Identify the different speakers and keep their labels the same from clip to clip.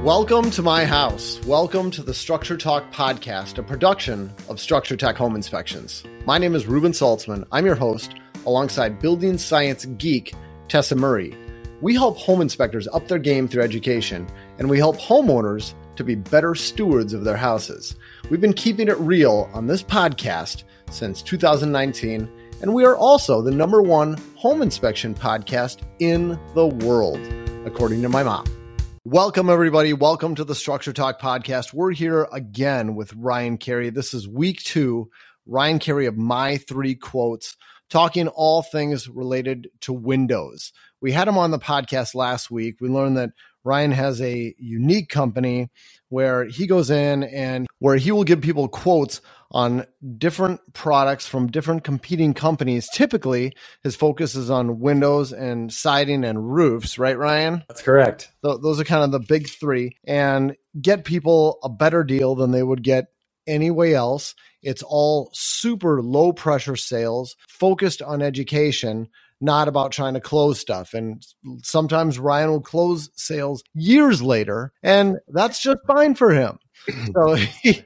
Speaker 1: Welcome to my house. Welcome to the Structure Talk podcast, a production of Structure Tech Home Inspections. My name is Ruben Saltzman. I'm your host, alongside building science geek Tessa Murray. We help home inspectors up their game through education, and we help homeowners to be better stewards of their houses. We've been keeping it real on this podcast since 2019, and we are also the #1 home inspection podcast in the world, according to my mom. Welcome, everybody. Welcome to the Structure Talk podcast. We're here again with Ryan Carey. This is week 2. Ryan Carey of My 3 Quotes, talking all things related to Windows. We had him on the podcast last week. We learned that Ryan has a unique company where he goes in and where he will give people quotes on different products from different competing companies. Typically, his focus is on windows and siding and roofs, right, Ryan?
Speaker 2: That's correct.
Speaker 1: Those are kind of the big 3, and get people a better deal than they would get anyway else. It's all super low pressure sales, focused on education, not about trying to close stuff. And sometimes Ryan will close sales years later, and that's just fine for him. So he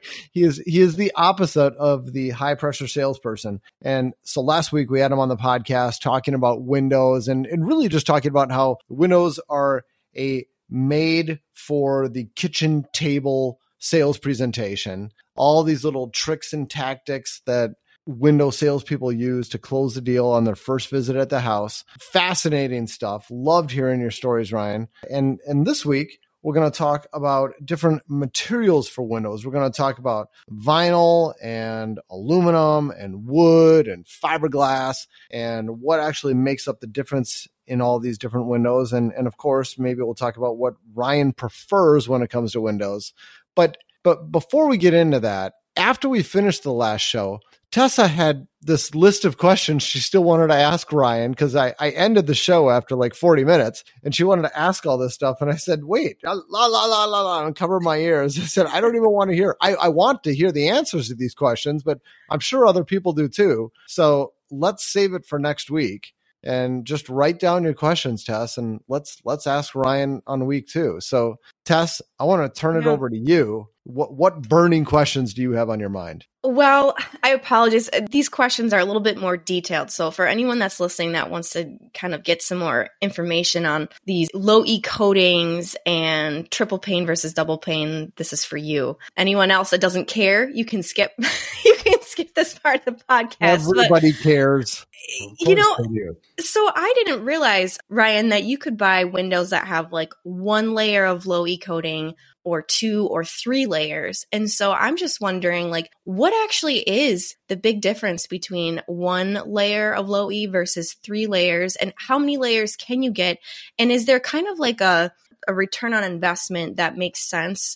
Speaker 1: is the opposite of the high pressure salesperson. And so last week we had him on the podcast talking about Windows and really just talking about how Windows are a made for the kitchen table sales presentation. All these little tricks and tactics that Windows salespeople use to close the deal on their first visit at the house. Fascinating stuff. Loved hearing your stories, Ryan. And this week, we're going to talk about different materials for windows. We're going to talk about vinyl and aluminum and wood and fiberglass and what actually makes up the difference in all these different windows. And of course, maybe we'll talk about what Ryan prefers when it comes to windows. But before we get into that, after we finished the last show, Tessa had this list of questions she still wanted to ask Ryan, because I ended the show after like 40 minutes and she wanted to ask all this stuff. And I said, wait, and cover my ears. I said, I don't even want to hear. I want to hear the answers to these questions, but I'm sure other people do too. So let's save it for next week and just write down your questions, Tess, and let's ask Ryan on week 2. So Tess, I want to turn it over to you. What burning questions do you have on your mind?
Speaker 3: Well, I apologize. These questions are a little bit more detailed. So for anyone that's listening that wants to kind of get some more information on these low E coatings and triple pane versus double pane, this is for you. Anyone else that doesn't care, you can skip this part of the podcast.
Speaker 1: Everybody cares.
Speaker 3: You know, so I didn't realize, Ryan, that you could buy windows that have like 1 layer of low E coating or 2 or 3 layers. And so I'm just wondering, like, what actually is the big difference between 1 layer of low E versus 3 layers, and how many layers can you get? And is there kind of like a return on investment that makes sense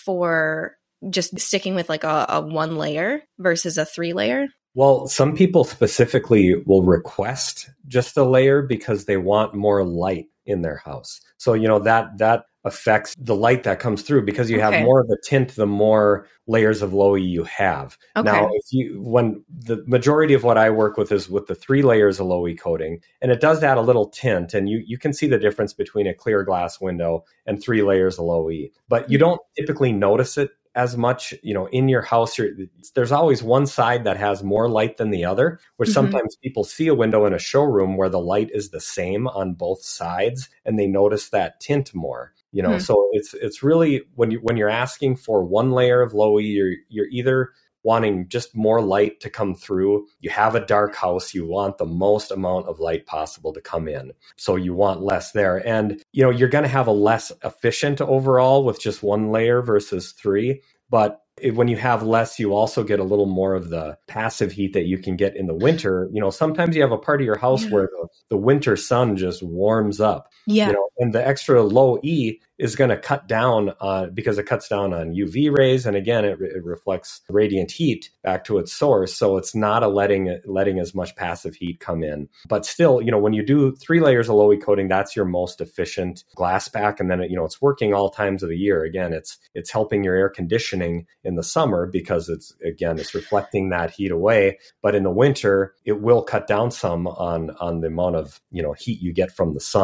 Speaker 3: for just sticking with like a 1 layer versus a 3 layer?
Speaker 2: Well, some people specifically will request just a layer because they want more light in their house. So, you know, that affects the light that comes through, because you have more of a tint, the more layers of low E you have. Okay. Now, when the majority of what I work with is with the 3 layers of low E coating, and it does add a little tint, and you can see the difference between a clear glass window and 3 layers of low E, but you don't typically notice it as much, you know, in your house. There's always one side that has more light than the other, which sometimes people see a window in a showroom where the light is the same on both sides and they notice that tint more, you know. So it's really, when you're asking for 1 layer of low E, you're either wanting just more light to come through. You have a dark house, you want the most amount of light possible to come in. So you want less there. And, you know, you're going to have a less efficient overall with just 1 layer versus 3. But when you have less, you also get a little more of the passive heat that you can get in the winter. You know, sometimes you have a part of your house where the winter sun just warms up. Yeah. You know, and the extra low E is going to cut down because it cuts down on UV rays. And again, it reflects radiant heat back to its source. So it's not letting as much passive heat come in. But still, you know, when you do 3 layers of low E coating, that's your most efficient glass pack. And then, you know, it's working all times of the year. Again, it's helping your air conditioning in the summer because it's reflecting that heat away. But in the winter, it will cut down some on the amount of, you know, heat you get from the sun.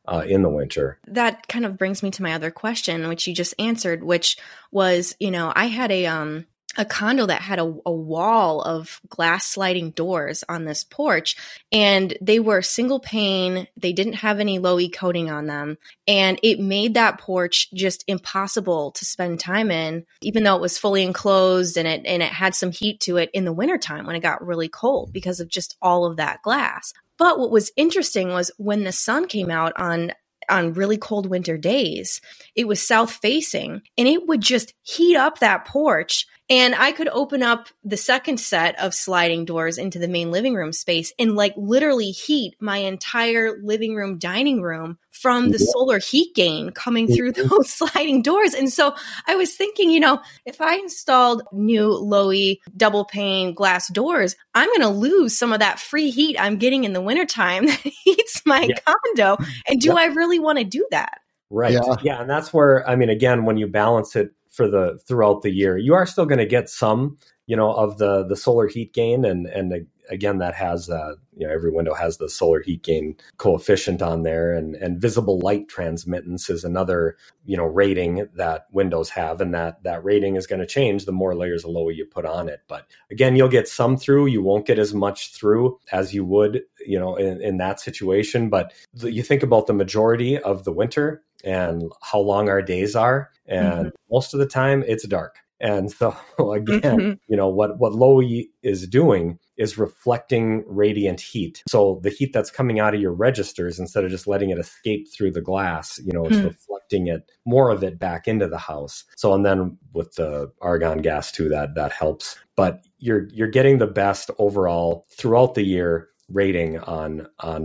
Speaker 2: in the winter.
Speaker 3: That kind of brings me to my other question, which you just answered, which was, I had a condo that had a wall of glass sliding doors on this porch, and they were single pane. They didn't have any low E coating on them. And it made that porch just impossible to spend time in, even though it was fully enclosed and it had some heat to it in the wintertime when it got really cold because of just all of that glass. But what was interesting was when the sun came out on really cold winter days, it was south facing and it would just heat up that porch. And I could open up the second set of sliding doors into the main living room space and literally heat my entire living room, dining room from the solar heat gain coming through those sliding doors. And so I was thinking, if I installed new low-E double pane glass doors, I'm going to lose some of that free heat I'm getting in the wintertime that heats my condo. And do I really want to do that?
Speaker 2: Right. Yeah. And that's where, again, when you balance it throughout the year, you are still going to get some, of the solar heat gain. And again, that has, every window has the solar heat gain coefficient on there, and visible light transmittance is another, rating that windows have. And that rating is going to change the more layers of low-E you put on it. But again, you'll get some through. You won't get as much through as you would, in that situation. But you think about the majority of the winter and how long our days are. And most of the time it's dark. And so again, what low-E is doing is reflecting radiant heat. So the heat that's coming out of your registers, instead of just letting it escape through the glass, it's reflecting it, more of it back into the house. So, and then with the argon gas too, that helps. But you're getting the best overall throughout the year rating on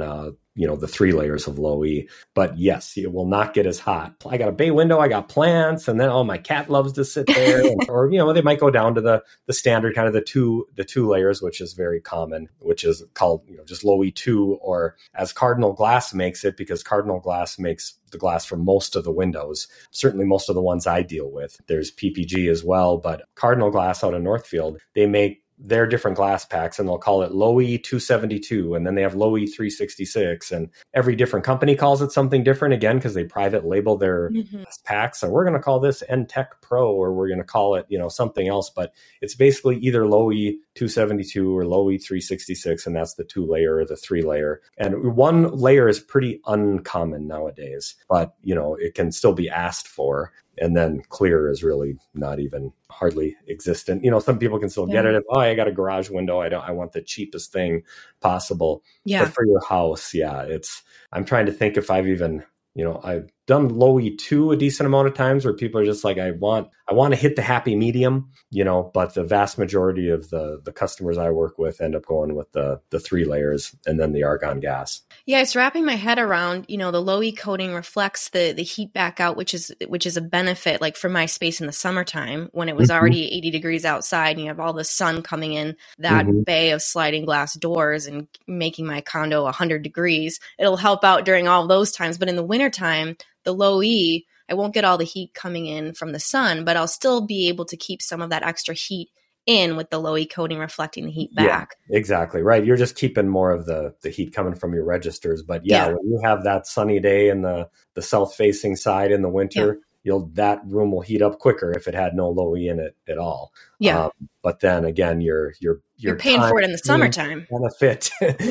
Speaker 2: the 3 layers of low-E. But yes, it will not get as hot. I got a bay window, I got plants, and then, my cat loves to sit there. Or, they might go down to the standard kind of the two layers, which is very common, which is called, just low-E 2, or as Cardinal Glass makes it, because Cardinal Glass makes the glass for most of the windows, certainly most of the ones I deal with. There's PPG as well, but Cardinal Glass out of Northfield, they make their different glass packs, and they'll call it low-E 272, and then they have low-E 366, and every different company calls it something different, again, because they private label their packs. So we're going to call this NTech Pro, or we're going to call it, something else, but it's basically either low-E 272 or low-E 366, and that's the 2-layer or the 3-layer. And 1 layer is pretty uncommon nowadays, but, it can still be asked for. And then clear is really not even hardly existent. Some people can still get it. I got a garage window. I want the cheapest thing possible. Yeah. But for your house, I'm trying to think if I've even, I've done low-E 2 a decent amount of times where people are just like, I want to hit the happy medium, but the vast majority of the customers I work with end up going with the 3 layers and then the argon gas.
Speaker 3: Yeah, it's wrapping my head around, the low-E coating reflects the heat back out, which is a benefit, like for my space in the summertime when it was already 80 degrees outside and you have all the sun coming in that bay of sliding glass doors and making my condo 100 degrees. It'll help out during all those times. But in the wintertime, the low-E, I won't get all the heat coming in from the sun, but I'll still be able to keep some of that extra heat in with the low-E coating reflecting the heat back.
Speaker 2: Yeah, exactly. Right. You're just keeping more of the heat coming from your registers. But when you have that sunny day in the south-facing side in the winter, that room will heat up quicker if it had no low-E in it at all. Yeah. But then again, you're
Speaker 3: paying for it in the summertime.
Speaker 2: Benefit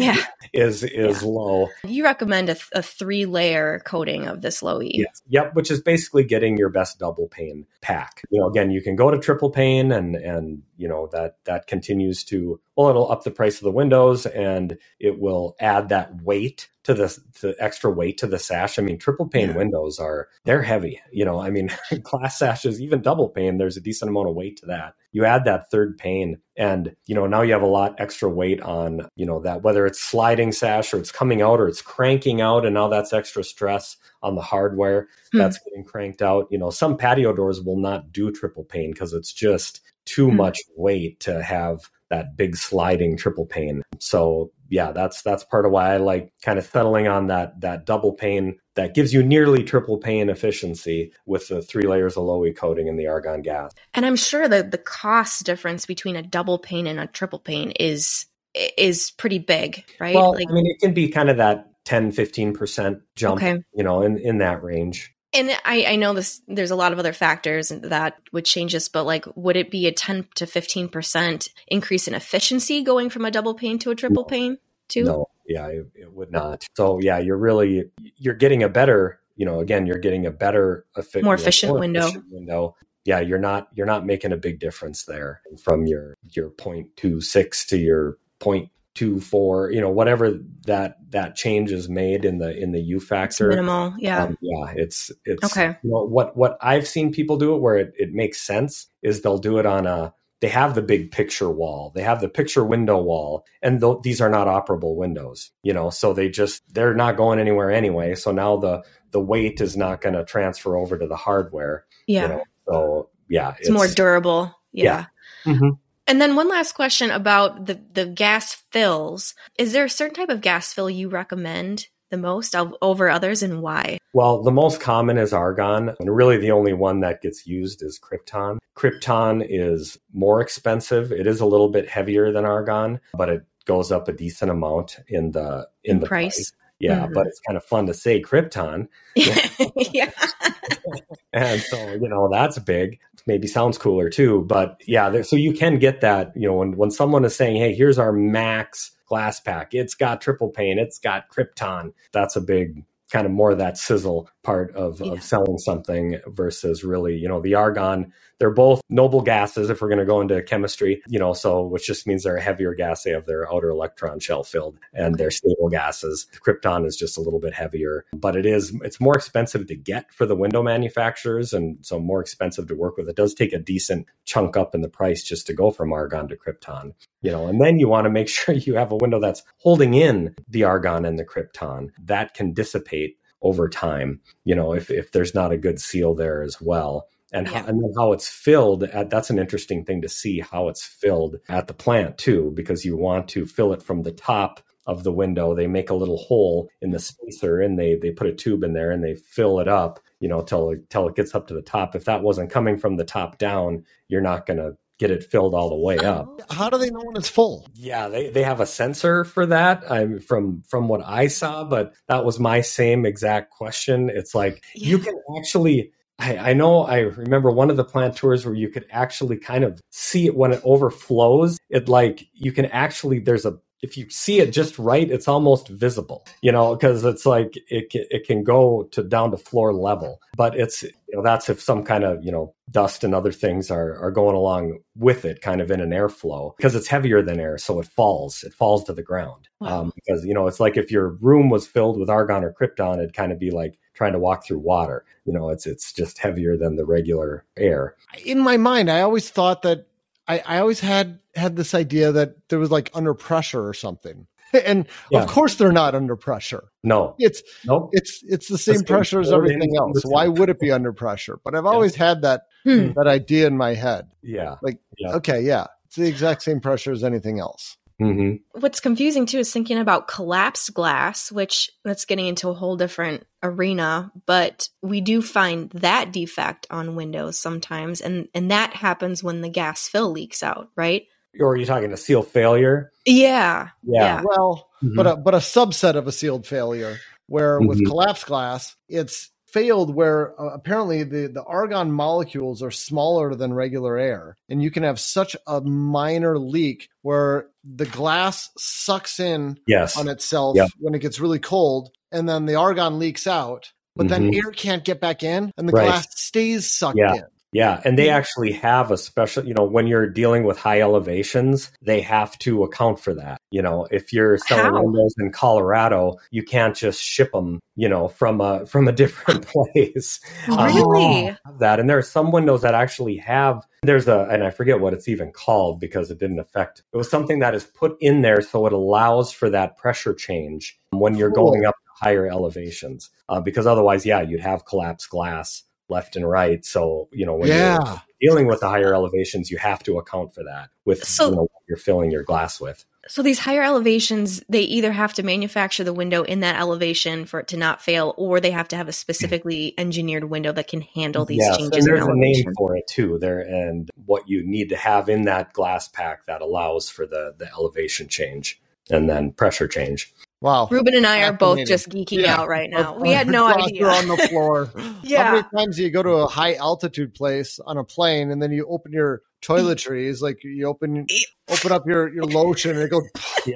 Speaker 2: is low.
Speaker 3: You recommend a 3-layer coating of this low-E.
Speaker 2: Yes. Yep, which is basically getting your best double pane pack. Again, you can go to triple pane and that continues to, it'll up the price of the windows and it will add that weight to the extra weight to the sash. Triple pane windows they're heavy. Glass sashes, even double pane, there's a decent amount of weight to that. You add that third pane and, now you have a lot extra weight on, that, whether it's sliding sash or it's coming out or it's cranking out. And now that's extra stress on the hardware that's getting cranked out. Some patio doors will not do triple pane because it's just too much weight to have that big sliding triple pane. So that's part of why I like kind of settling on that double pane that gives you nearly triple pane efficiency with the 3 layers of low-E coating and the argon gas.
Speaker 3: And I'm sure that the cost difference between a double pane and a triple pane is pretty big, right?
Speaker 2: Well, it can be kind of that 10, 15% jump, in that range.
Speaker 3: And I know there's a lot of other factors that would change this, but like, would it be a 10 to 15% increase in efficiency going from a double pane to a triple pane too?
Speaker 2: No, yeah, it would not. So yeah, you're getting a better, again, you're getting a better,
Speaker 3: more efficient window.
Speaker 2: Yeah, you're not making a big difference there from your 0.26 to your 0.24, whatever that change is made in the U factor.
Speaker 3: It's minimal. Yeah.
Speaker 2: It's
Speaker 3: okay.
Speaker 2: What I've seen people do it where it makes sense is they'll do it they have the big picture wall. They have the picture window wall, and these are not operable windows, so they're not going anywhere anyway. So now the weight is not going to transfer over to the hardware.
Speaker 3: Yeah.
Speaker 2: So yeah,
Speaker 3: it's more durable. Yeah.
Speaker 2: Mm-hmm.
Speaker 3: And then one last question about the gas fills. Is there a certain type of gas fill you recommend the most over others, and why?
Speaker 2: Well, the most common is argon, and really the only one that gets used is krypton. Krypton is more expensive. It is a little bit heavier than argon, but it goes up a decent amount in the price. Yeah, but it's kind of fun to say krypton.
Speaker 3: Yeah.
Speaker 2: And so, that's big. Maybe sounds cooler too. But yeah, so you can get that, when someone is saying, hey, here's our max glass pack. It's got triple pane. It's got krypton. That's a big kind of more of that sizzle part of selling something versus really, the argon. They're both noble gases if we're going to go into chemistry, so which just means they're a heavier gas. They have their outer electron shell filled and they're stable gases. Krypton is just a little bit heavier, but it's more expensive to get for the window manufacturers, and so more expensive to work with. It does take a decent chunk up in the price just to go from argon to krypton, and then you want to make sure you have a window that's holding in the argon and the krypton that can dissipate over time, if there's not a good seal there as well. And then how it's filled, that's an interesting thing to see how it's filled at the plant too, because you want to fill it from the top of the window. They make a little hole in the spacer and they put a tube in there and they fill it up, till it gets up to the top. If that wasn't coming from the top down, you're not going to get it filled all the way up.
Speaker 1: How do they know when it's full?
Speaker 2: Yeah, they have a sensor for that. From what I saw, but that was my same exact question. It's like you can actually. I remember one of the plant tours where you could actually kind of see it when it overflows. You can actually, if you see it just right, it's almost visible, because it's like it can go down to floor level, but it's, that's if some kind of, dust and other things are going along with it kind of in an airflow, because it's heavier than air. So it falls to the ground.
Speaker 3: Wow.
Speaker 2: Because, it's like if your room was filled with argon or krypton, it'd kind of be like trying to walk through water. It's just heavier than the regular air.
Speaker 1: In my mind, I always thought that I always had this idea that there was like under pressure or something. And of course they're not under pressure.
Speaker 2: No,
Speaker 1: it's the same pressure as everything else. Why would it be under pressure? But I've always had that idea in my head.
Speaker 2: Yeah.
Speaker 1: It's the exact same pressure as anything else.
Speaker 2: Mm-hmm.
Speaker 3: What's confusing too is thinking about collapsed glass, which that's getting into a whole different arena, but we do find that defect on windows sometimes. And that happens when the gas fill leaks out, right?
Speaker 2: Or are you talking a seal failure?
Speaker 3: Yeah.
Speaker 1: Well, but a subset of a sealed failure where with collapsed glass, it's failed where apparently the argon molecules are smaller than regular air. And you can have such a minor leak where the glass sucks in on itself when it gets really cold, and then the argon leaks out, but then air can't get back in and the glass stays sucked in.
Speaker 2: Yeah, and they actually have a special, when you're dealing with high elevations, they have to account for that. If you're selling windows in Colorado, you can't just ship them, from a different place.
Speaker 3: Really?
Speaker 2: And there are some windows that actually have, and I forget what it's even called because it didn't affect, it was something that is put in there so it allows for that pressure change when you're going up to higher elevations. Because otherwise, you'd have collapsed glass left and right. So, when you're dealing with the higher elevations, you have to account for that with what you're filling your glass with.
Speaker 3: So these higher elevations, they either have to manufacture the window in that elevation for it to not fail, or they have to have a specifically engineered window that can handle these changes.
Speaker 2: And there's a name for it too there, and what you need to have in that glass pack that allows for the elevation change and then pressure change.
Speaker 1: Wow.
Speaker 3: Ruben and I are both just geeking out right now. We had no idea.
Speaker 1: On the floor.
Speaker 3: Yeah.
Speaker 1: How many times do you go to a high altitude place on a plane and then you open your toiletries, like you open up your lotion and it goes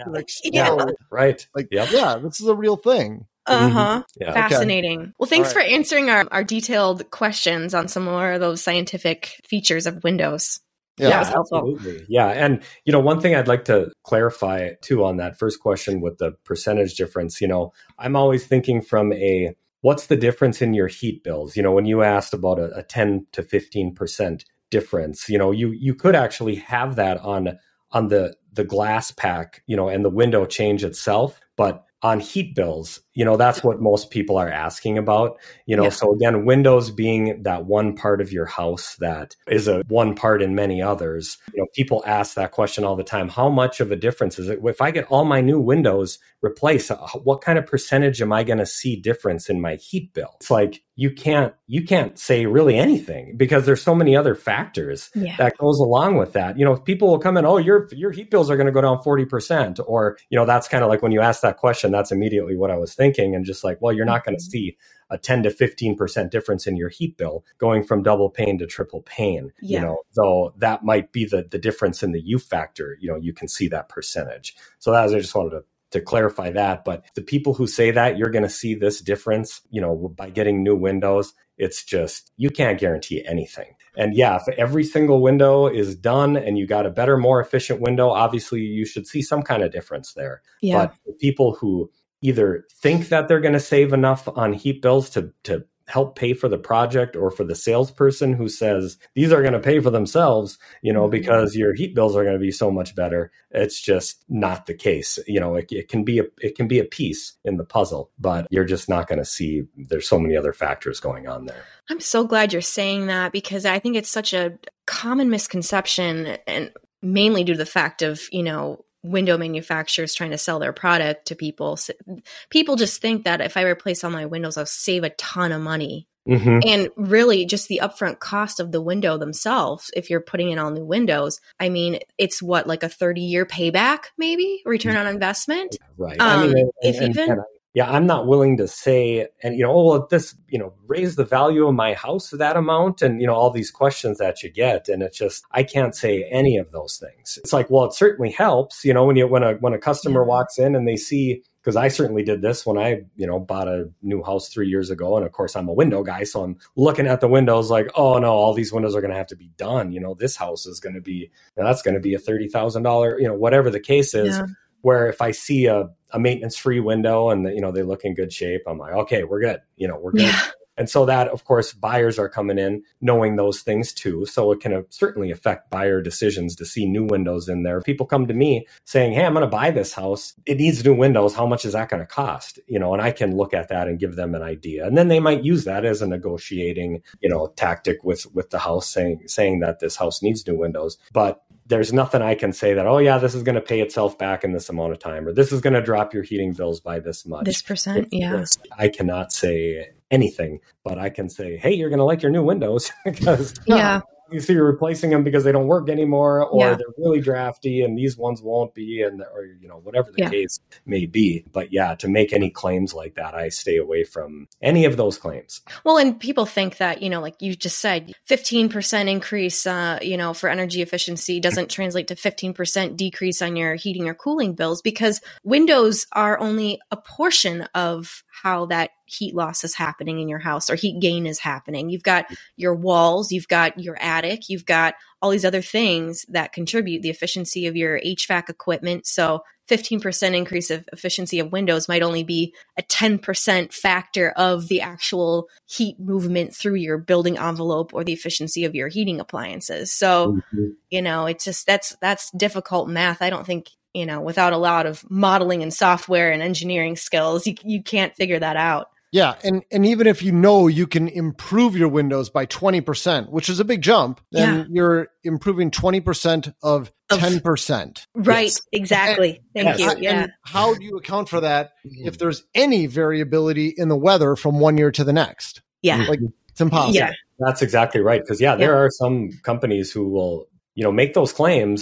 Speaker 2: right.
Speaker 1: Like this is a real thing.
Speaker 3: Uh-huh. Yeah. Fascinating. Okay. Well, thanks for answering our detailed questions on some more of those scientific features of Windows.
Speaker 2: Yeah, that was helpful. Absolutely. Yeah. And, one thing I'd like to clarify too on that first question with the percentage difference, I'm always thinking from what's the difference in your heat bills? When you asked about a 10 to 15% difference, you could actually have that on the glass pack, and the window change itself. But on heat bills, that's what most people are asking about, So again, windows being that one part of your house that is a one part in many others, people ask that question all the time. How much of a difference is it? If I get all my new windows replaced, what kind of percentage am I going to see difference in my heat bill? It's like, you can't say really anything because there's so many other factors that goes along with that. People will come in, your heat bills are going to go down 40%. Or, that's kind of like when you ask that question, that's immediately what I was thinking. And just like, well, you're not going to see a 10 to 15% difference in your heat bill going from double pane to triple pane, though that might be the difference in the U factor, you can see that percentage. So I just wanted to clarify that. But the people who say that you're going to see this difference, by getting new windows, it's just, you can't guarantee anything. And if every single window is done and you got a better, more efficient window, obviously you should see some kind of difference there. Yeah. But the people who either think that they're going to save enough on heat bills to help pay for the project, or for the salesperson who says these are going to pay for themselves, because your heat bills are going to be so much better. It's just not the case. It can be a piece in the puzzle, but you're just not going to see, there's so many other factors going on there.
Speaker 3: I'm so glad you're saying that, because I think it's such a common misconception, and mainly due to the fact of, window manufacturers trying to sell their product to people. So people just think that if I replace all my windows, I'll save a ton of money. Mm-hmm. And really just the upfront cost of the window themselves, if you're putting in all new windows, I mean, it's like a 30-year payback, maybe return on investment.
Speaker 2: Right. I'm not willing to say, and, this, raise the value of my house to that amount, and, all these questions that you get. And it's just, I can't say any of those things. It's like, well, it certainly helps, when a customer walks in and they see, because I certainly did this when I, bought a new house 3 years ago. And of course, I'm a window guy. So I'm looking at the windows like, oh no, all these windows are going to have to be done. This house is going to be, that's going to be a $30,000, whatever the case is. Yeah. Where if I see a maintenance-free window and they look in good shape, I'm like, okay, we're good. We're good. Yeah. And so that, of course, buyers are coming in knowing those things too. So it can certainly affect buyer decisions to see new windows in there. People come to me saying, hey, I'm going to buy this house. It needs new windows. How much is that going to cost? And I can look at that and give them an idea. And then they might use that as a negotiating, tactic with the house saying that this house needs new windows. But there's nothing I can say that, oh yeah, this is going to pay itself back in this amount of time, or this is going to drop your heating bills by this much.
Speaker 3: This percent, yeah.
Speaker 2: I cannot say anything, but I can say, hey, you're going to like your new windows because you see you're replacing them because they don't work anymore, or they're really drafty and these ones won't be, or whatever the case may be. But to make any claims like that, I stay away from any of those claims.
Speaker 3: Well, and people think that, like you just said, 15% increase, for energy efficiency doesn't translate to 15% decrease on your heating or cooling bills, because windows are only a portion of how that heat loss is happening in your house, or heat gain is happening. You've got your walls, you've got your attic, you've got all these other things that contribute the efficiency of your HVAC equipment. So 15% increase of efficiency of windows might only be a 10% factor of the actual heat movement through your building envelope or the efficiency of your heating appliances. So, it's just, that's difficult math. I don't think, without a lot of modeling and software and engineering skills, you can't figure that out.
Speaker 1: Yeah. And even if you can improve your windows by 20%, which is a big jump, then you're improving 20% of 10%.
Speaker 3: Right. Yes. Exactly. Thank you. Yeah.
Speaker 1: And how do you account for that if there's any variability in the weather from one year to the next?
Speaker 3: Yeah.
Speaker 1: Like, it's impossible.
Speaker 3: Yeah.
Speaker 2: That's exactly right. Because there are some companies who will, make those claims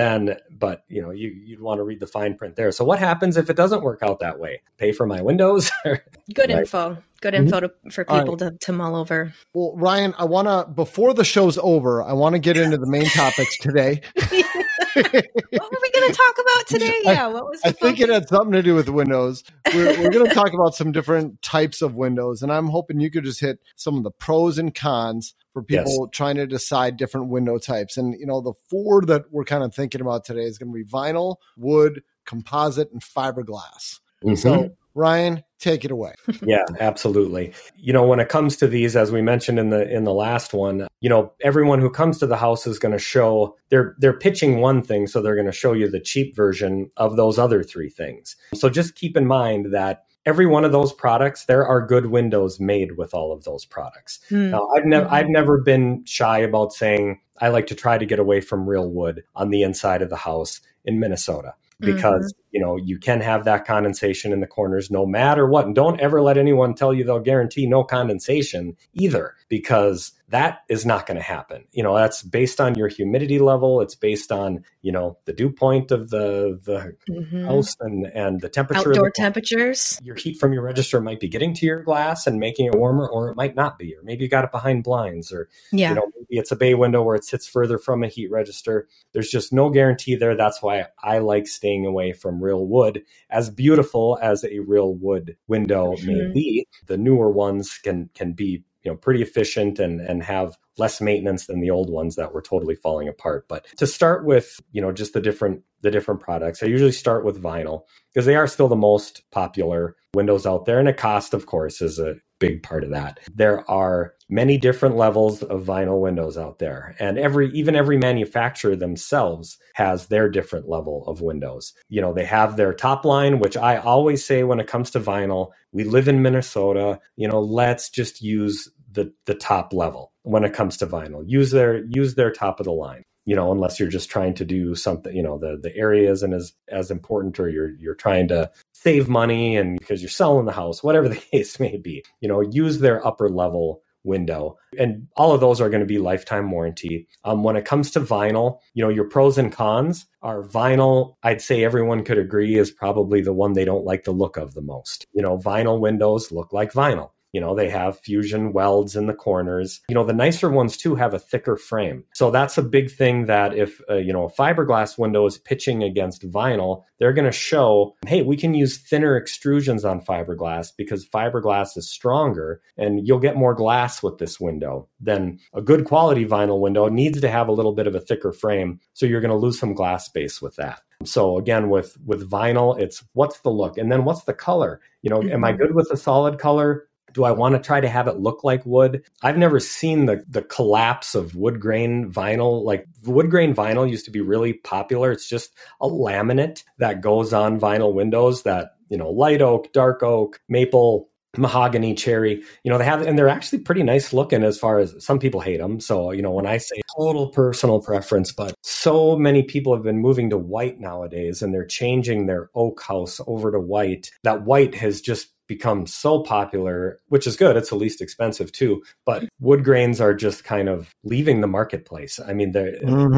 Speaker 2: but you'd want to read the fine print there. So what happens if it doesn't work out that way? Pay for my windows?
Speaker 3: Good info. Good info for people to mull over.
Speaker 1: Well, Ryan, before the show's over, I want to get into the main topics today.
Speaker 3: What were we going to talk about today? Yeah, what was? I
Speaker 1: think it had something to do with windows. We're going to talk about some different types of windows, and I'm hoping you could just hit some of the pros and cons for people trying to decide different window types. And the 4 that we're kind of thinking about today is going to be vinyl, wood, composite, and fiberglass. Mm-hmm. So, Ryan, take it away.
Speaker 2: Yeah, absolutely. When it comes to these, as we mentioned in the last one, everyone who comes to the house is going to show they're pitching one thing, so they're going to show you the cheap version of those other 3 things. So just keep in mind that every one of those products, there are good windows made with all of those products. Now, I've never been shy about saying I like to try to get away from real wood on the inside of the house in Minnesota. Because, you can have that condensation in the corners no matter what. And don't ever let anyone tell you they'll guarantee no condensation either, because that is not going to happen. That's based on your humidity level. It's based on, the dew point of the house and the temperature.
Speaker 3: Outdoor temperatures.
Speaker 2: Your heat from your register might be getting to your glass and making it warmer, or it might not be. Or maybe you got it behind blinds, or, maybe it's a bay window where it sits further from a heat register. There's just no guarantee there. That's why I like staying away from real wood. As beautiful as a real wood window may be, the newer ones can be pretty efficient and have less maintenance than the old ones that were totally falling apart. But to start with, just the different products, I usually start with vinyl because they are still the most popular windows out there. And the cost, of course, is a big part of that. There are many different levels of vinyl windows out there. And even every manufacturer themselves has their different level of windows. They have their top line, which I always say when it comes to vinyl, we live in Minnesota, let's just use the top level when it comes to vinyl. Use their top of the line. Unless you're just trying to do something, the area isn't as important, or you're trying to save money and because you're selling the house, whatever the case may be, use their upper level window. And all of those are going to be lifetime warranty. When it comes to vinyl, your pros and cons are vinyl. I'd say everyone could agree is probably the one they don't like the look of the most. Vinyl windows look like vinyl. They have fusion welds in the corners. The nicer ones too have a thicker frame. So that's a big thing that if, a fiberglass window is pitching against vinyl, they're going to show, hey, we can use thinner extrusions on fiberglass because fiberglass is stronger and you'll get more glass with this window than a good quality vinyl window. It needs to have a little bit of a thicker frame. So you're going to lose some glass space with that. So again, with vinyl, it's what's the look and then what's the color? Am I good with a solid color? Do I want to try to have it look like wood? I've never seen the collapse of wood grain vinyl. Like wood grain vinyl used to be really popular. It's just a laminate that goes on vinyl windows that, light oak, dark oak, maple, mahogany, cherry, they have, and they're actually pretty nice looking as far as some people hate them. So, when I say total personal preference, but so many people have been moving to white nowadays and they're changing their oak house over to white. That white has just become so popular, which is good. It's the least expensive too, but wood grains are just kind of leaving the marketplace. I mean, they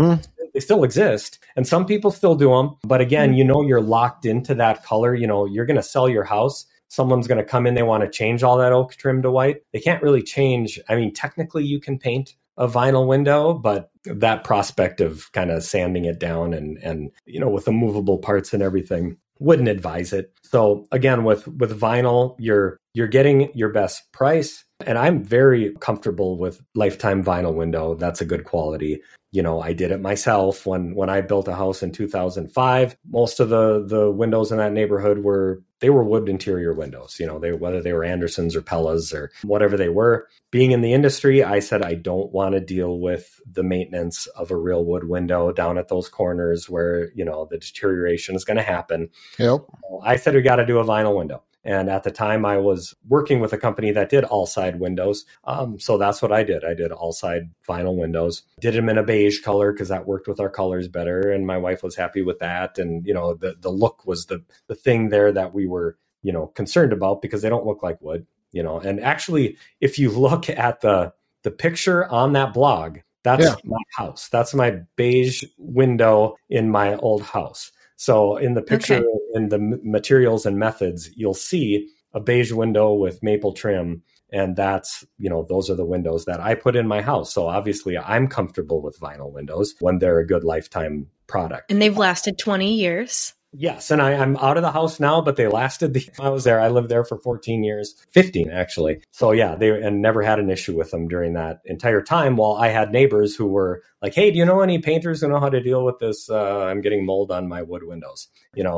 Speaker 2: still exist and some people still do them. But again, you're locked into that color. You're going to sell your house. Someone's going to come in, they want to change all that oak trim to white. They can't really change. I mean, technically you can paint a vinyl window, but that prospect of kind of sanding it down and with the movable parts and everything, wouldn't advise it. So again, with vinyl, you're getting your best price. And I'm very comfortable with lifetime vinyl window. That's a good quality. I did it myself when I built a house in 2005. Most of the windows in that neighborhood were wood interior windows. Whether they were Andersons or Pellas or whatever they were. Being in the industry, I said I don't want to deal with the maintenance of a real wood window down at those corners where the deterioration is going to happen.
Speaker 1: Yep.
Speaker 2: I said we got to do a vinyl window. And at the time I was working with a company that did all side windows. So that's what I did. I did all side vinyl windows, did them in a beige color because that worked with our colors better. And my wife was happy with that. And, the look was the thing there that we were, concerned about because they don't look like wood, and actually if you look at the picture on that blog, That's my house. That's my beige window in my old house. So in the picture, in the materials and methods, you'll see a beige window with maple trim. And that's, those are the windows that I put in my house. So obviously I'm comfortable with vinyl windows when they're a good lifetime product.
Speaker 3: And they've lasted 20 years.
Speaker 2: Yes. And I'm out of the house now, but they lasted. I was there. I lived there for 14 years, 15 actually. So yeah, and never had an issue with them during that entire time, while I had neighbors who were like, hey, do you know any painters who know how to deal with this? I'm getting mold on my wood windows,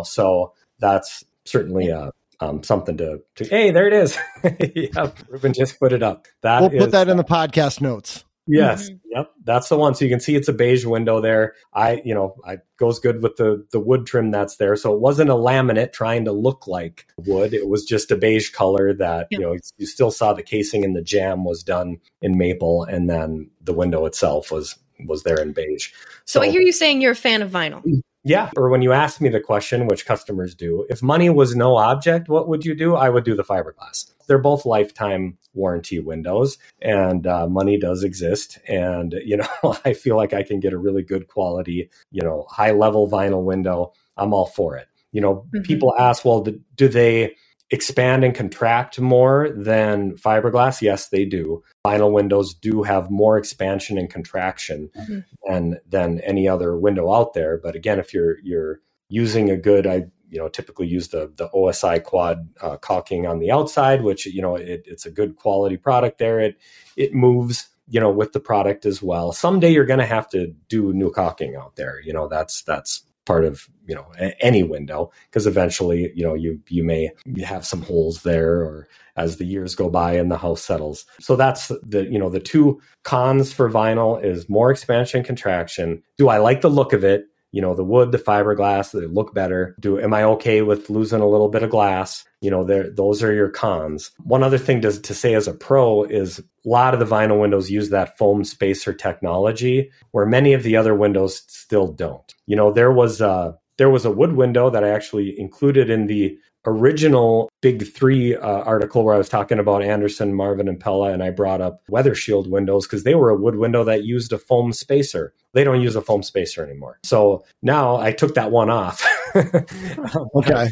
Speaker 2: so that's certainly something to hey, there it is. Yeah, Ruben just put it up.
Speaker 1: We'll put that in the podcast notes.
Speaker 2: Yes. Mm-hmm. Yep. That's the one. So you can see it's a beige window there. I goes good with the wood trim that's there. So it wasn't a laminate trying to look like wood. It was just a beige color that, you still saw the casing and the jamb was done in maple. And then the window itself was there in beige.
Speaker 3: So I hear you saying you're a fan of vinyl.
Speaker 2: Yeah. Or when you ask me the question, which customers do, if money was no object, what would you do? I would do the fiberglass. They're both lifetime warranty windows, and money does exist. And, I feel like I can get a really good quality, high level vinyl window. I'm all for it. People ask, well, do they expand and contract more than fiberglass? Yes, they do. Vinyl windows do have more expansion and contraction than any other window out there. But again, if you're using a good, I typically use the OSI quad caulking on the outside, which it's a good quality product there. It moves with the product as well. Someday you're going to have to do new caulking out there. That's part of any window, because eventually you may have some holes there, or as the years go by and the house settles. So that's the two cons for vinyl is more expansion, contraction. Do I like the look of it? The wood, the fiberglass, they look better. Am I okay with losing a little bit of glass? Those are your cons. One other thing to say as a pro is a lot of the vinyl windows use that foam spacer technology, where many of the other windows still don't. There was a wood window that I actually included in the original Big Three article where I was talking about Andersen, Marvin, and Pella, and I brought up Weather Shield windows because they were a wood window that used a foam spacer. They don't use a foam spacer anymore. So now I took that one off.
Speaker 1: Okay.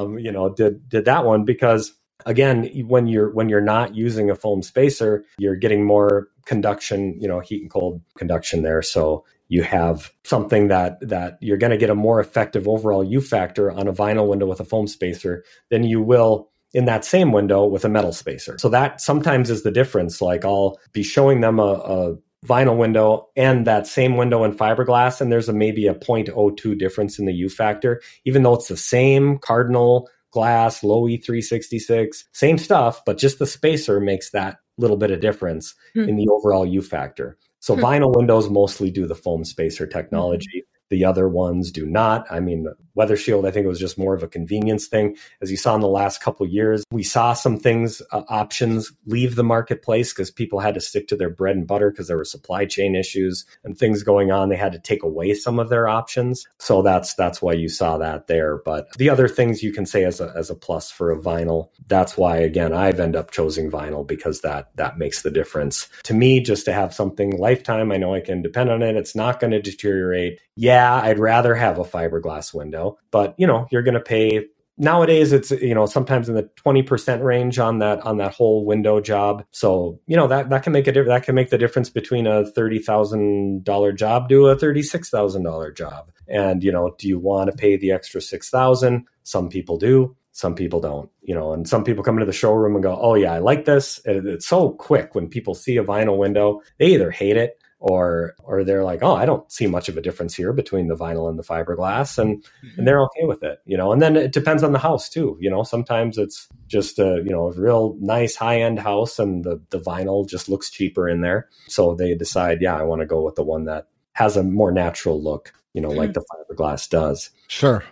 Speaker 2: Did that one because, again, when you're not using a foam spacer, you're getting more conduction, heat and cold conduction there. So you have something that you're going to get a more effective overall U factor on a vinyl window with a foam spacer than you will in that same window with a metal spacer. So that sometimes is the difference. Like I'll be showing them a vinyl window and that same window in fiberglass, and there's maybe a 0.02 difference in the U factor, even though it's the same cardinal glass, low E366, same stuff, but just the spacer makes that little bit of difference in the overall U factor. So vinyl windows mostly do the foam spacer technology. The other ones do not. I mean, Weather Shield, I think it was just more of a convenience thing. As you saw in the last couple of years, we saw some things, options leave the marketplace because people had to stick to their bread and butter because there were supply chain issues and things going on. They had to take away some of their options. So that's why you saw that there. But the other things you can say as a plus for a vinyl, that's why, again, I've ended up choosing vinyl because that makes the difference. To me, just to have something lifetime, I know I can depend on it. It's not going to deteriorate. Yeah, I'd rather have a fiberglass window, but you're going to pay nowadays. It's sometimes in the 20% range on that whole window job. So that can make that can make the difference between a $30,000 job to a $36,000 job. And do you want to pay the extra $6,000? Some people do. Some people don't, and some people come into the showroom and go, oh yeah, I like this. It's so quick when people see a vinyl window, they either hate it or they're like, oh, I don't see much of a difference here between the vinyl and the fiberglass, and they're okay with it, and then it depends on the house too. Sometimes it's just a real nice high-end house and the vinyl just looks cheaper in there. So they decide, yeah, I want to go with the one that has a more natural look, like the fiberglass does.
Speaker 1: Sure.
Speaker 2: So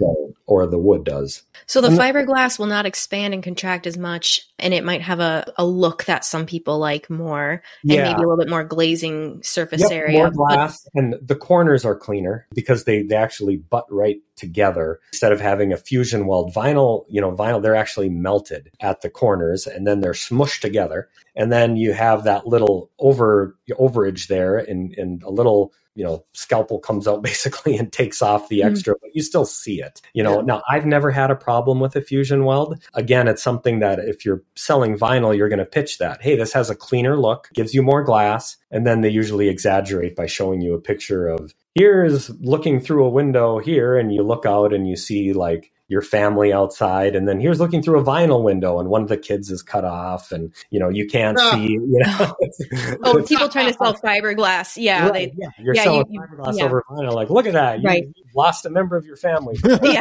Speaker 2: or the wood does.
Speaker 3: So the fiberglass will not expand and contract as much, and it might have a look that some people like more, and maybe a little bit more glazing surface area.
Speaker 2: More glass, and the corners are cleaner because they actually butt right together. Instead of having a fusion weld vinyl, they're actually melted at the corners, and then they're smushed together. And then you have that little overage there, and a little scalpel comes out basically and takes off the extra, but you still see it. Now I've never had a problem with a fusion weld. Again, it's something that if you're selling vinyl, you're going to pitch that, hey, this has a cleaner look, gives you more glass. And then they usually exaggerate by showing you a picture of, here's looking through a window here, and you look out and you see like your family outside, and then here's looking through a vinyl window and one of the kids is cut off, and you can't see.
Speaker 3: People trying to sell fiberglass. Yeah,
Speaker 2: right, you're selling fiberglass over vinyl. Like, look at that, you've lost a member of your family.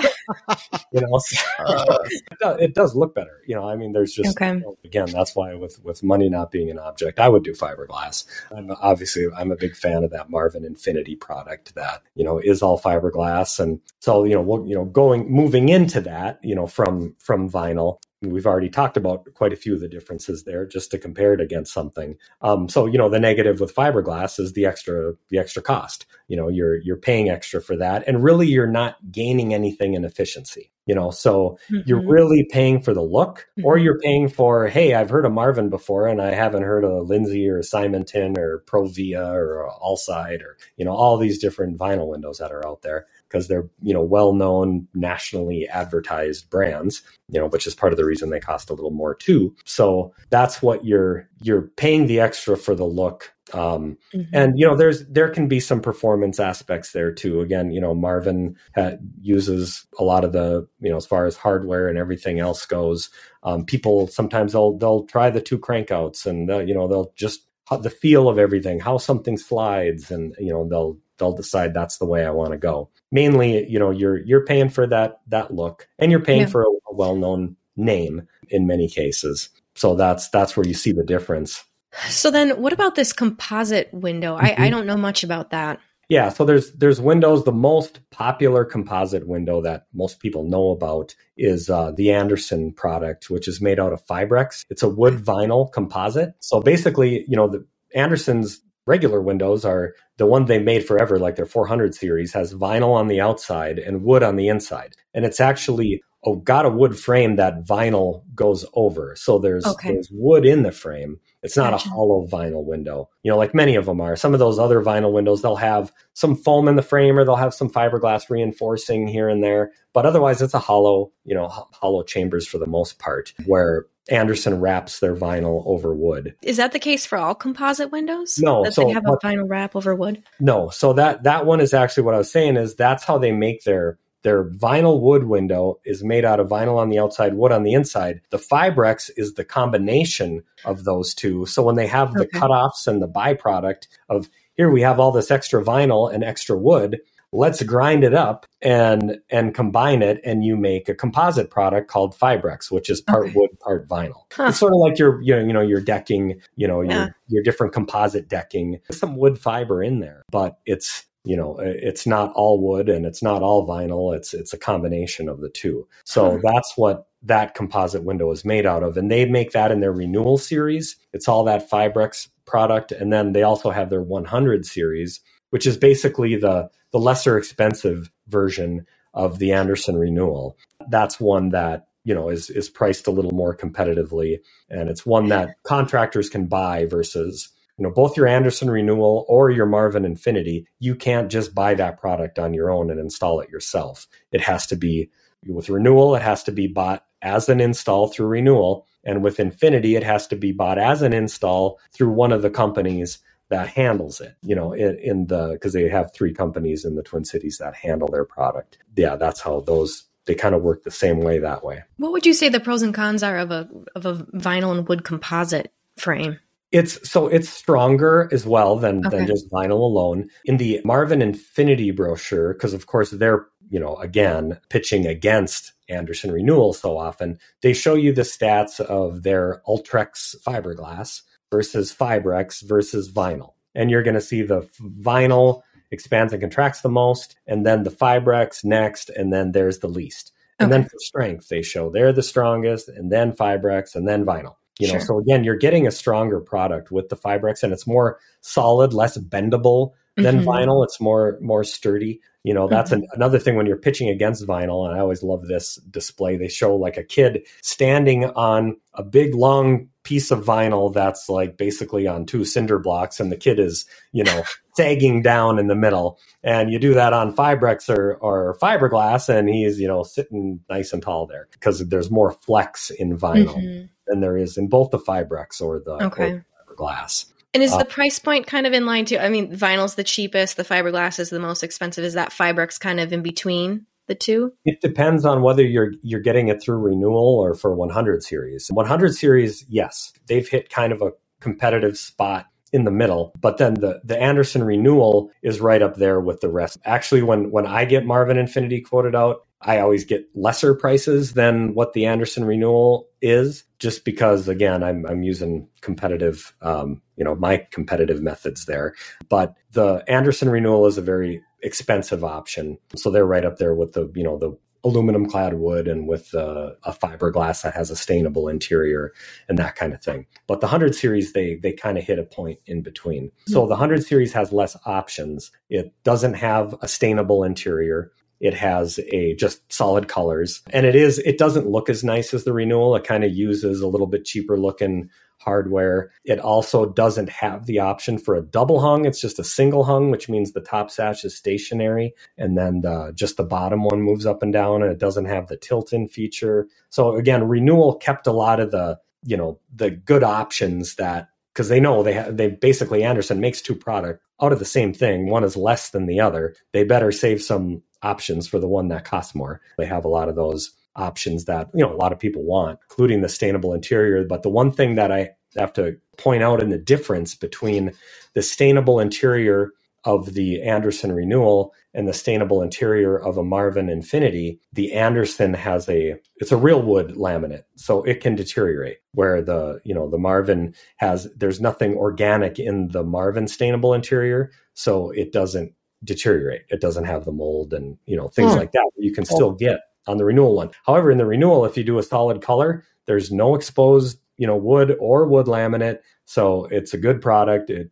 Speaker 2: It does look better. There's just again, that's why with money not being an object, I would do fiberglass. I'm a big fan of that Marvin Infinity product that is all fiberglass, and so moving into that, from vinyl, we've already talked about quite a few of the differences there, just to compare it against something. So the negative with fiberglass is the extra cost. You're paying extra for that, and really you're not gaining anything in efficiency. So you're really paying for the look, or you're paying for, hey, I've heard of Marvin before, and I haven't heard of Lindsay or Simonton or Provia or Allside or, all these different vinyl windows that are out there, because they're, well-known, nationally advertised brands, which is part of the reason they cost a little more too. So that's what you're paying the extra for the look. And, there can be some performance aspects there too. Again, Marvin uses a lot of the, as far as hardware and everything else goes, people sometimes they'll try the 2 crankouts, and they'll just the feel of everything, how something slides, and, they'll decide that's the way I want to go. Mainly, you're paying for that look, and you're paying for a well-known name in many cases. So that's where you see the difference.
Speaker 3: So then what about this composite window? I don't know much about that.
Speaker 2: Yeah, so there's windows. The most popular composite window that most people know about is the Andersen product, which is made out of Fibrex. It's a wood vinyl composite. So basically, the Andersen's regular windows are the one they made forever, like their 400 series, has vinyl on the outside and wood on the inside. And it's actually got a wood frame that vinyl goes over. So there's wood in the frame. It's not a hollow vinyl window, like many of them are. Some of those other vinyl windows, they'll have some foam in the frame, or they'll have some fiberglass reinforcing here and there. But otherwise, it's a hollow chambers for the most part, where Andersen wraps their vinyl over wood.
Speaker 3: Is that the case for all composite windows?
Speaker 2: No.
Speaker 3: They have a vinyl wrap over wood?
Speaker 2: No. So that one is actually what I was saying, is that's how they make their vinyl wood window is made out of vinyl on the outside, wood on the inside. The Fibrex is the combination of those two. So when they have the cutoffs and the byproduct of, here we have all this extra vinyl and extra wood, let's grind it up and combine it, and you make a composite product called Fibrex, which is part wood, part vinyl. It's sort of like your decking, your different composite decking. There's some wood fiber in there, but it's not all wood and it's not all vinyl. It's a combination of the two. So that's what that composite window is made out of. And they make that in their Renewal series. It's all that Fibrex product. And then they also have their 100 series, which is basically the lesser expensive version of the Andersen Renewal. That's one that, is priced a little more competitively. And it's one that contractors can buy versus, both your Andersen Renewal or your Marvin Infinity. You can't just buy that product on your own and install it yourself. It has to be, with Renewal, it has to be bought as an install through Renewal. And with Infinity, it has to be bought as an install through one of the companies that handles it, because they have 3 companies in the Twin Cities that handle their product. Yeah, that's how they kind of work the same way that way.
Speaker 3: What would you say the pros and cons are of a vinyl and wood composite frame?
Speaker 2: It's stronger as well than just vinyl alone. In the Marvin Infinity brochure, because of course they're, again, pitching against Andersen Renewal so often, they show you the stats of their Ultrex fiberglass versus Fibrex versus vinyl. And you're going to see the vinyl expands and contracts the most, and then the Fibrex next, and then there's the least. And then for strength, they show they're the strongest, and then Fibrex, and then vinyl. So again, you're getting a stronger product with the Fibrex, and it's more solid, less bendable than vinyl. It's more sturdy. That's another thing when you're pitching against vinyl. And I always love this display. They show like a kid standing on a big, long piece of vinyl that's like basically on 2 cinder blocks, and the kid is, sagging down in the middle. And you do that on Fibrex or fiberglass, and he's, sitting nice and tall there, because there's more flex in vinyl than there is in both the Fibrex or the fiberglass.
Speaker 3: And is the price point kind of in line too? I mean, vinyl's the cheapest, the fiberglass is the most expensive. Is that Fibrex kind of in between the two?
Speaker 2: It depends on whether you're getting it through renewal or for 100 series. 100 series, yes, they've hit kind of a competitive spot in the middle, but then the Andersen renewal is right up there with the rest. Actually, when I get Marvin Infinity quoted out, I always get lesser prices than what the Andersen renewal is, just because, again, I'm using competitive, my competitive methods there. But the Andersen renewal is a very expensive option. So they're right up there with the aluminum clad wood and with a fiberglass that has a stainable interior and that kind of thing. But the 100 series, they kind of hit a point in between. So the 100 series has less options. It doesn't have a stainable interior. It has just solid colors, and it doesn't look as nice as the renewal. It kind of uses a little bit cheaper looking hardware. It also doesn't have the option for a double hung. It's just a single hung, which means the top sash is stationary, and then just the bottom one moves up and down, and it doesn't have the tilt-in feature. So again, renewal kept a lot of the good options that, because they know they basically, Andersen makes 2 products out of the same thing. One is less than the other. They better save some options for the one that costs more. They have a lot of those options that, a lot of people want, including the stainable interior. But the one thing that I have to point out in the difference between the stainable interior of the Andersen renewal and the stainable interior of a Marvin Infinity, the Andersen has it's a real wood laminate, so it can deteriorate, where the Marvin there's nothing organic in the Marvin stainable interior, so it doesn't deteriorate. It doesn't have the mold and, things like that you can still get on the renewal one. However, in the renewal, if you do a solid color, there's no exposed, wood or wood laminate. So it's a good product. It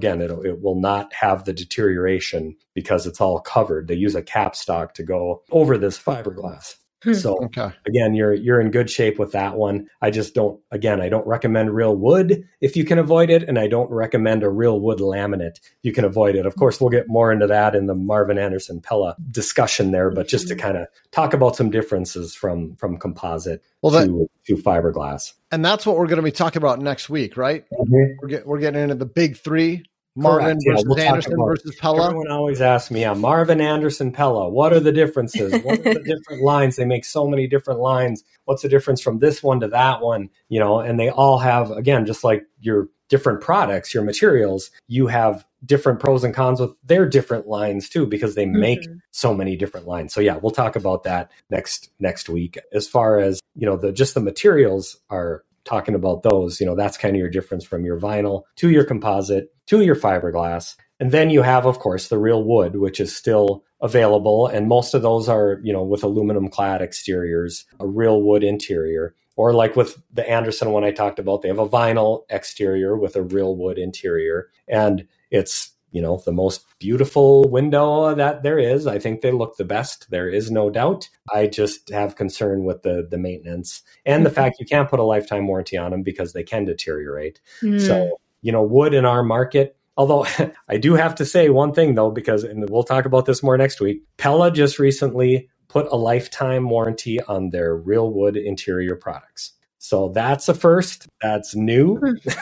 Speaker 2: will not have the deterioration because it's all covered. They use a capstock to go over this fiberglass. So again, you're in good shape with that one. I don't recommend real wood if you can avoid it. And I don't recommend a real wood laminate if you can avoid it. Of course, we'll get more into that in the Marvin Andersen Pella discussion there, but just to kind of talk about some differences from composite to fiberglass.
Speaker 1: And that's what we're going to be talking about next week, right? Mm-hmm. We're getting into the big 3. Marvin versus Andersen versus Pella.
Speaker 2: Everyone always asks me, Marvin, Andersen, Pella. What are the differences? What are the different lines? They make so many different lines. What's the difference from this one to that one? And they all have, again, just like your different products, your materials, you have different pros and cons with their different lines too, because they make so many different lines. So yeah, we'll talk about that next week. As far as, the materials are talking about those, that's kind of your difference from your vinyl to your composite to your fiberglass. And then you have, of course, the real wood, which is still available. And most of those are, with aluminum clad exteriors, a real wood interior. Or like with the Andersen one I talked about, they have a vinyl exterior with a real wood interior. And it's, the most beautiful window that there is. I think they look the best. There is no doubt. I just have concern with the maintenance and the fact you can't put a lifetime warranty on them because they can deteriorate. So, wood in our market, although I do have to say one thing though, and we'll talk about this more next week, Pella just recently put a lifetime warranty on their real wood interior products. So that's a first. That's new.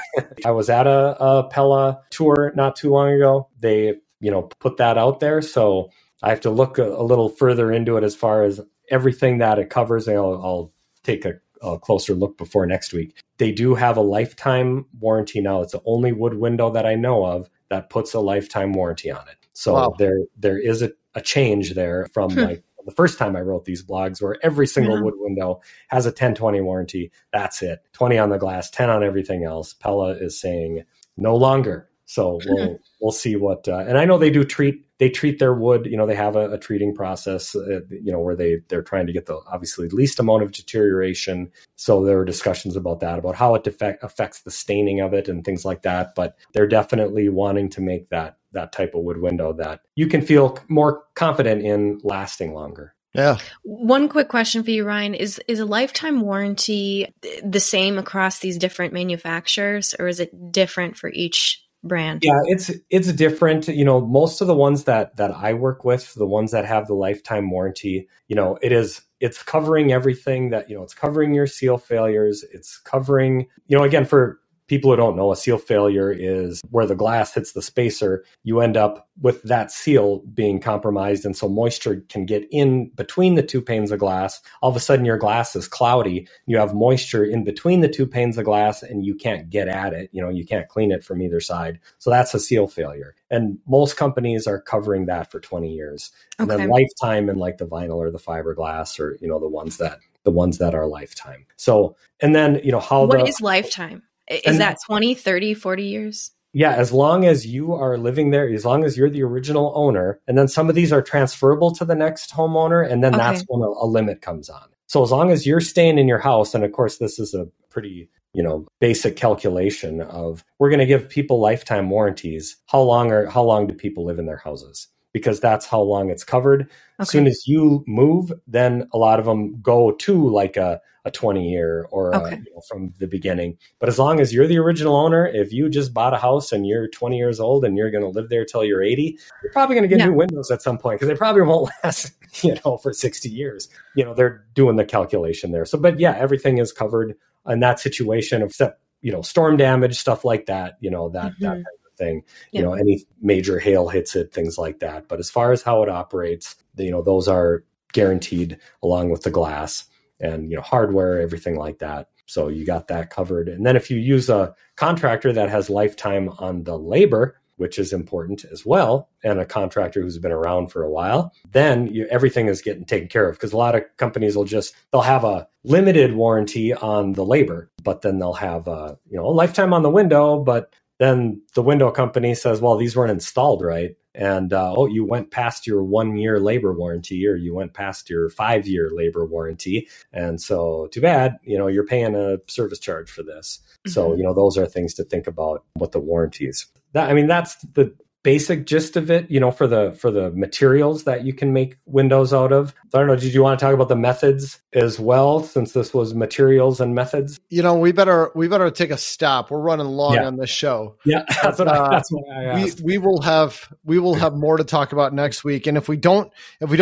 Speaker 2: I was at a Pella tour not too long ago. They, put that out there. So I have to look a little further into it as far as everything that it covers. I'll take a closer look before next week. They do have a lifetime warranty now. It's the only wood window that I know of that puts a lifetime warranty on it. So there is a change there from like the first time I wrote these blogs, where every single wood window has a 10-20 warranty. That's it. 20 on the glass, 10 on everything else. Pella is saying no longer. So we'll see what, and I know they treat their wood, they have a treating process, where they're trying to get the obviously least amount of deterioration. So there were discussions about that, about how it affects the staining of it and things like that. But they're definitely wanting to make that type of wood window that you can feel more confident in lasting longer.
Speaker 1: Yeah.
Speaker 3: One quick question for you, Ryan. Is a lifetime warranty the same across these different manufacturers, or is it different for each brand?
Speaker 2: Yeah, it's different. Most of the ones that I work with, the ones that have the lifetime warranty, it's covering everything that, it's covering your seal failures. It's covering, again, for people who don't know, a seal failure is where the glass hits the spacer. You end up with that seal being compromised. And so moisture can get in between the two panes of glass. All of a sudden, your glass is cloudy. You have moisture in between the two panes of glass and you can't get at it. You can't clean it from either side. So that's a seal failure. And most companies are covering that for 20 years. And then lifetime in like the vinyl or the fiberglass or, the ones that are lifetime. So, and then, what
Speaker 3: is lifetime? Is that 20, 30, 40 years?
Speaker 2: Yeah, as long as you are living there, as long as you're the original owner, and then some of these are transferable to the next homeowner, and then that's when a limit comes on. So as long as you're staying in your house, and of course this is a pretty, basic calculation of, we're going to give people lifetime warranties. How long do people live in their houses? Because that's how long it's covered. Okay. As soon as you move, then a lot of them go to like a 20-year or from the beginning. But as long as you're the original owner, if you just bought a house and you're 20 years old and you're going to live there till you're 80, you're probably going to get new windows at some point because they probably won't last, for 60 years. They're doing the calculation there. So, but yeah, everything is covered in that situation except, storm damage, stuff like that, that kind of thing, any major hail hits it, things like that. But as far as how it operates, those are guaranteed along with the glass and, hardware, everything like that. So you got that covered. And then if you use a contractor that has lifetime on the labor, which is important as well, and a contractor who's been around for a while, then everything is getting taken care of. Because a lot of companies they'll have a limited warranty on the labor, but then they'll have a lifetime on the window, but then the window company says, well, these weren't installed right. And, you went past your 1-year labor warranty, or you went past your 5-year labor warranty. And so too bad, you're paying a service charge for this. Mm-hmm. So, those are things to think about what the warranties. That's the basic gist of it, for the materials that you can make windows out of. So I don't know, did you want to talk about the methods as well, since this was materials and methods?
Speaker 1: We better take a stop. We're running long on this show.
Speaker 2: Yeah, that's what I asked.
Speaker 1: We will have more to talk about next week. And if we don't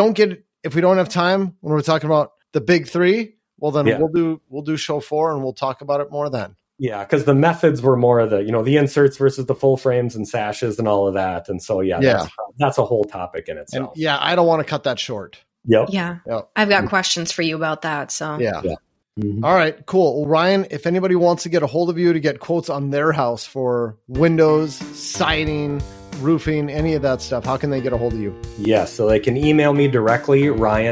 Speaker 1: have time when we're talking about the big three, well then we'll do show 4 and we'll talk about it more then.
Speaker 2: Yeah, because the methods were more of the inserts versus the full frames and sashes and all of that. And so, that's a whole topic in itself.
Speaker 1: And I don't want to cut that short.
Speaker 2: Yep.
Speaker 3: Yeah. I've got questions for you about that. So,
Speaker 1: yeah. Mm-hmm. All right, cool. Well, Ryan, if anybody wants to get a hold of you to get quotes on their house for windows, siding, roofing, any of that stuff, how can they get a hold of you?
Speaker 2: Yeah, so they can email me directly,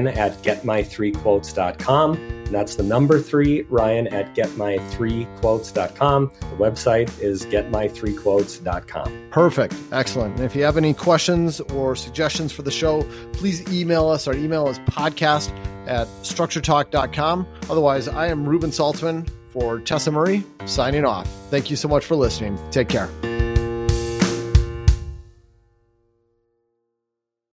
Speaker 2: Ryan@getmy3quotes.com. That's the number 3, Ryan@getmy3quotes.com. The website is getmy3quotes.com.
Speaker 1: Perfect. Excellent. And if you have any questions or suggestions for the show, please email us. Our email is podcast@structuretalk.com. Otherwise, I am Ruben Saltzman for Tessa Murray, signing off. Thank you so much for listening. Take care.